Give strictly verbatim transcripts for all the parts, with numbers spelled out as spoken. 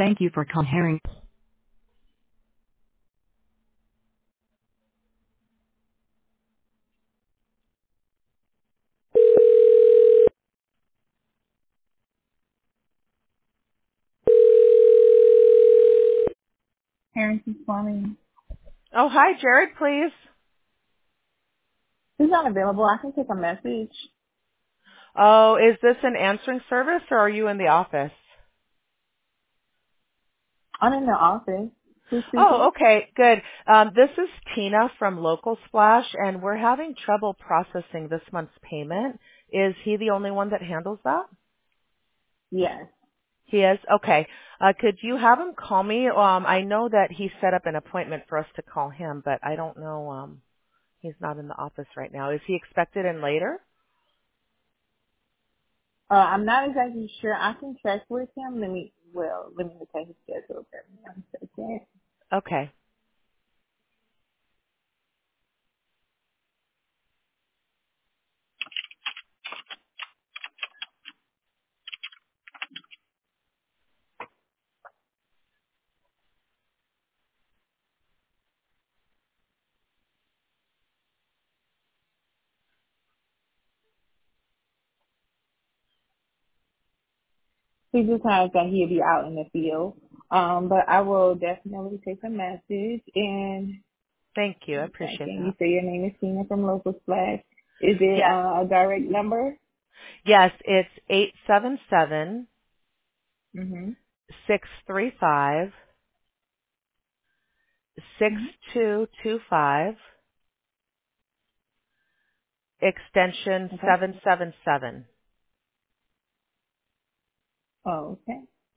Thank you for calling Herring. Harrington Plumbing. Oh, hi, Jared, please. He's not available. I can take a message. Oh, is this an answering service or are you in the office? I'm in the office. Who's Oh, speaking? okay, good. Um, this is Tina from Local Splash, and we're having trouble processing this month's payment. Is he the only one that handles that? Yes. He is? Okay. Uh, could you have him call me? Um, I know that he set up an appointment for us to call him, but I don't know. Um, he's not in the office right now. Is he expected in later? Uh, I'm not exactly sure. I can check with him. Let me, well, let me look at his schedule for one second. Okay. He just has that he'll be out in the field. Um, but I will definitely take a message. And Thank you. I one appreciate second, you that. say your name is Tina from Local Splash. Is it Yes. uh, a direct number? Yes, it's eight seven seven Mm-hmm. six three five six Mm-hmm. two two five, extension Okay. seven seven seven. Oh, okay.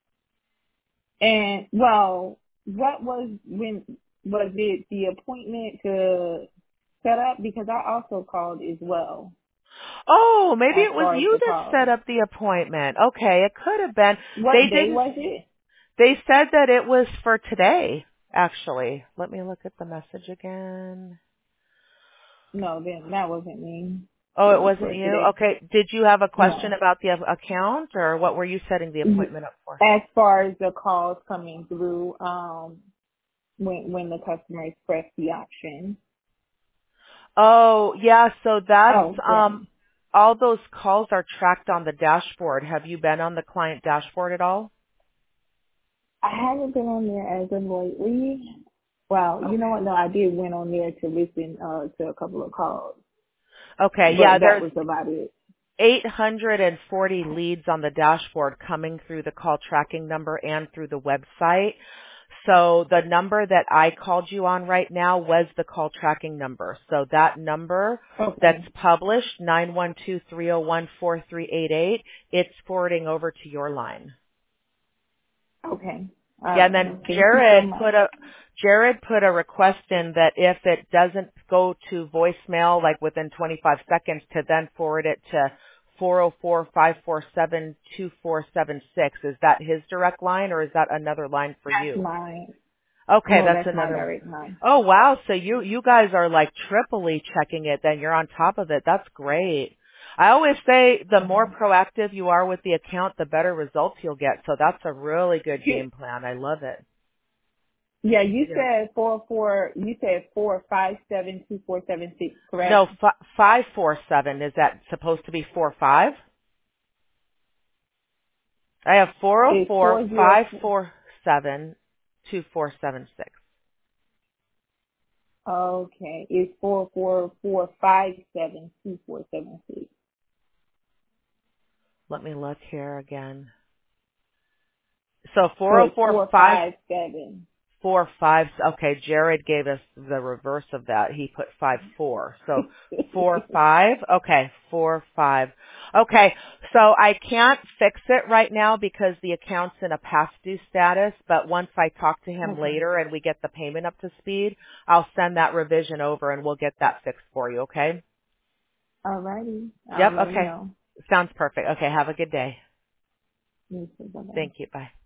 And well, what was when was it the appointment to set up? Because I also called as well Oh, maybe as it was far as you the that call. set up the appointment. Okay, it could have been. They What day didn't, was it? they said that it was for today, actually. Let me look at the message again. No, then that wasn't me. Oh, It it was wasn't for you? today. Okay. Did you have a question No. about the account or what were you setting the appointment up for? As far as the calls coming through, um, when when the customers press the option. Oh, yeah, so that's, Oh, um, then all those calls are tracked on the dashboard. Have you been on the client dashboard at all? I haven't been on there as of lately. Well, you know Okay. what? No, I did went on there to listen uh, to a couple of calls. Okay, yeah, But that there's was about it. eight hundred forty leads on the dashboard coming through the call tracking number and through the website. So the number that I called you on right now was the call tracking number. So that number that's Okay. published, nine one two, three oh one, four three eight eight, it's forwarding over to your line. Okay. All Yeah, and right. then Thank you so Jared much. put a Jared put a request in that if it doesn't go to voicemail like within twenty-five seconds to then forward it to four oh four, five four seven, two four seven six. Is that his direct line or is that another line for That's you? mine. Okay, No, that's that's my another. direct line. Oh wow, so you you guys are like triply checking it then you're on top of it. That's great. I always say the more Um, proactive you are with the account, the better results you'll get. So that's a really good game plan. I love it. yeah, you Yeah. said four four. You said four five seven two four seven six. No, Correct? f- five four seven. Is that supposed to be four five? I have four zero It's four four zero. five four seven two four seven six. Okay, it's four four four five seven two four seven six. Let me look here again. So So four zero it's four four five five seven. four five. Okay, Jared gave us the reverse of that. He put five four. So four five. Okay, four five. Okay, so I can't fix it right now because the account's in a past due status. But once I talk to him Okay. later and we get the payment up to speed, I'll send that revision over and we'll get that fixed for you. Okay? Alrighty. Yep. I'll let him Okay. know. Sounds perfect. Okay. Have a good day. You too. Bye-bye. Thank you. Bye.